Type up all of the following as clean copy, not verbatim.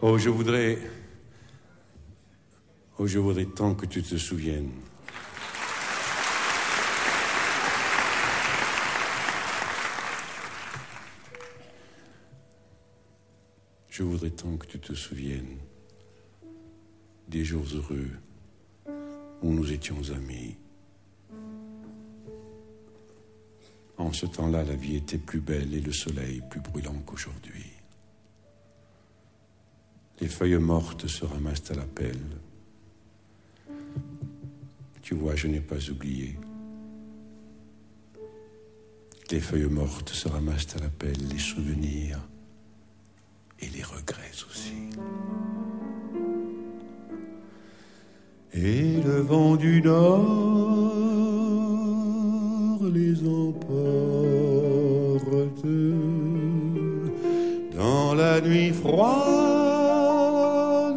Oh, je voudrais tant que tu te souviennes. Je voudrais tant que tu te souviennes des jours heureux où nous étions amis. En ce temps-là, la vie était plus belle et le soleil plus brûlant qu'aujourd'hui. Les feuilles mortes se ramassent à la pelle. Tu vois, je n'ai pas oublié. Les feuilles mortes se ramassent à la pelle, les souvenirs et les regrets aussi. Et le vent du nord les emporte dans la nuit froide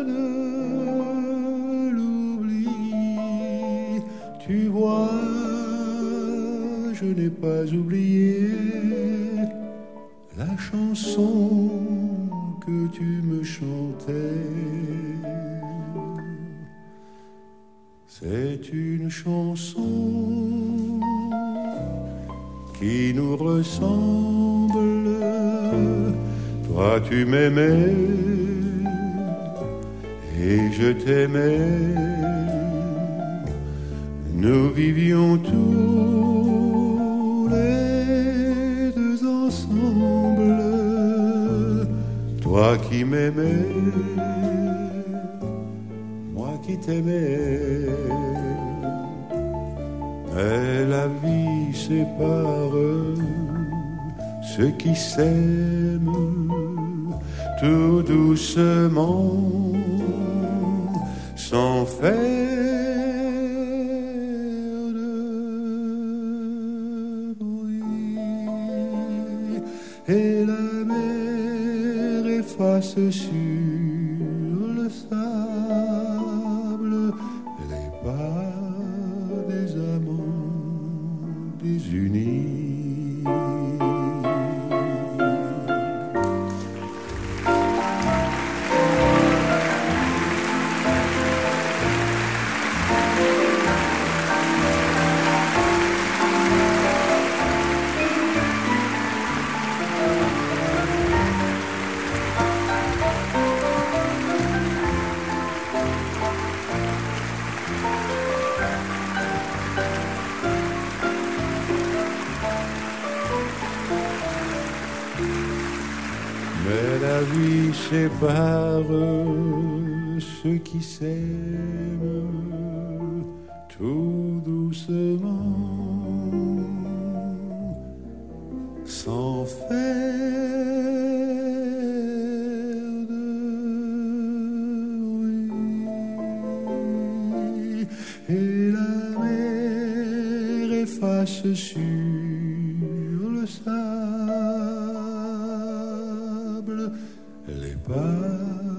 de l'oubli. Tu vois, je n'ai pas oublié la chanson que tu me chantais. C'est une chanson qui nous ressemble. Toi tu m'aimais et je t'aimais. Nous vivions tous les deux ensemble. Toi qui m'aimais, moi qui t'aimais. Mais la vie sépare ceux qui s'aiment tout doucement, sans faire de bruit. Et la mer efface sur le sable les pas des amants désunis. Mais la vie sépare ceux qui s'aiment tout doucement, sans faire de bruit. Et la mer efface sur le sable les pas